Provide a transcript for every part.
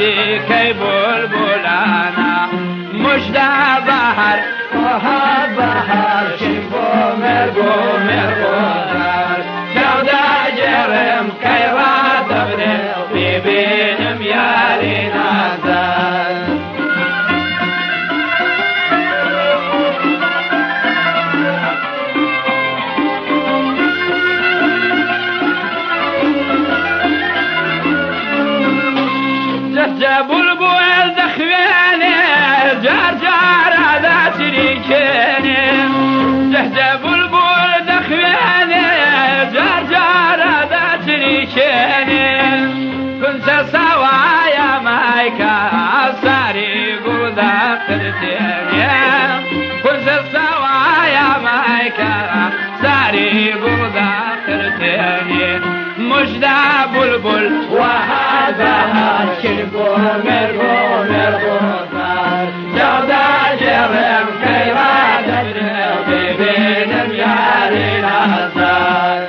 بردی کی بلبلانا مجده بهر آها بهر شنگو مرگو مرگو در جوده جرم کی را دبره ببینم یاری نازد بلبل دخواني جار جار هذا شريكيني جهجة بلبل دخواني جار جار هذا شريكيني كنت سوايا مايكا ساري قول دخلتيني كنت سوايا مايكا ساري قول دخلتيني مجدة بلبل وهذا شنگو مرگو مرگو در جوده جرم کی را دبره ببینم یاری نازد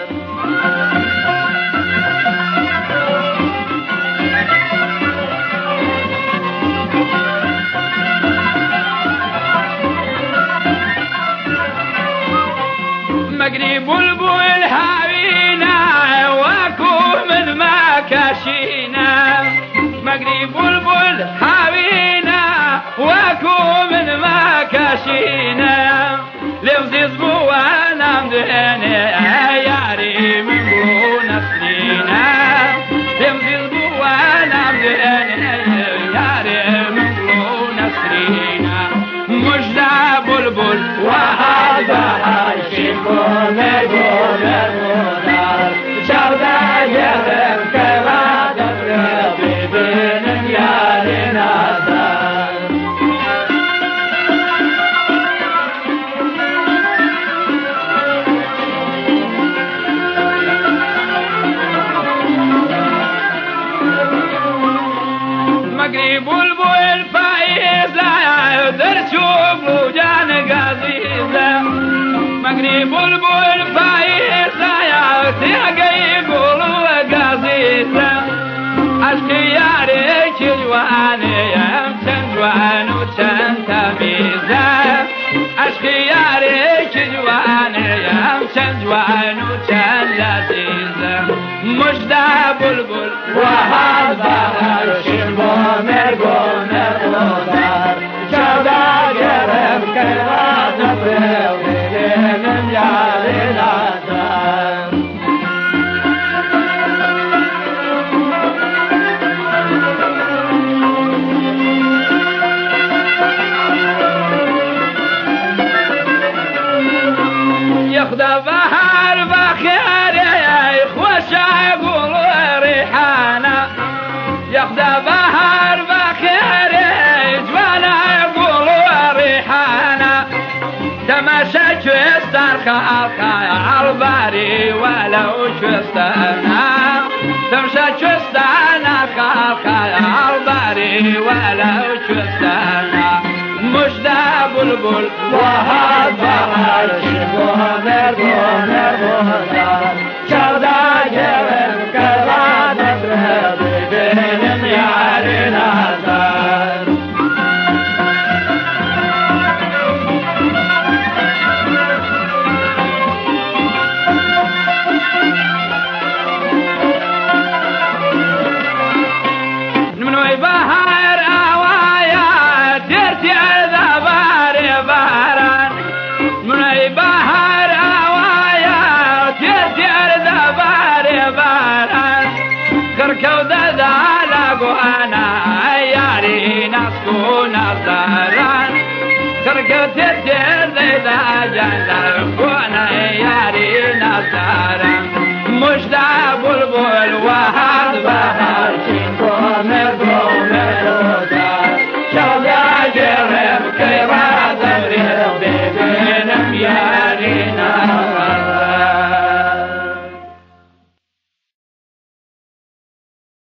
مقري بلبل هاوينا واكو من ما كاشينا مقري بلبل هاوينا واكو من ما كاشينا لفظ بوانا مدهني ياري من بو نسلينا لفظ بوانا مدهني ياري من بو نسلينا مجدة بلبل وهذا شنگو مرگو مرگو در جوده جرم کی را دبره ببینم یاری نازد مقري بلبل فايزة درشوق وجان قزيزة مقري بلبل فايزة تيقي قولوا قزيزة عشقي ياري جواني يمتن جوان وتن تميزة عشقي ياري جواني يمتن جوان وتن لذيذة مجدة بلبل وهذا شنگو مرگو مرگو در جوده جرم کی را دبره ببینم یاری نازد ياخذ بحر بخير خوش يقول ريحانه ياخذ بحر بخير جوانا يقول ريحانه تمشى شوستر خالقه عالباري ولو شوستنا تمشى شوستنا خالقه عالباري ولو شوستنا مجدة بلبل وهذا شنگو مرگو مرگو در جوده جرم کی را دبره ببینم یاری نازد منوي بحر اوايا ترتي عذابار باران منوي بحر اوايا ترتي عذابار باران كركو دالقو انا ياري ناسكو نظران كركو ترتي عذابار انا ياري نظران مجدة بلبل وهذا شنگو مرگو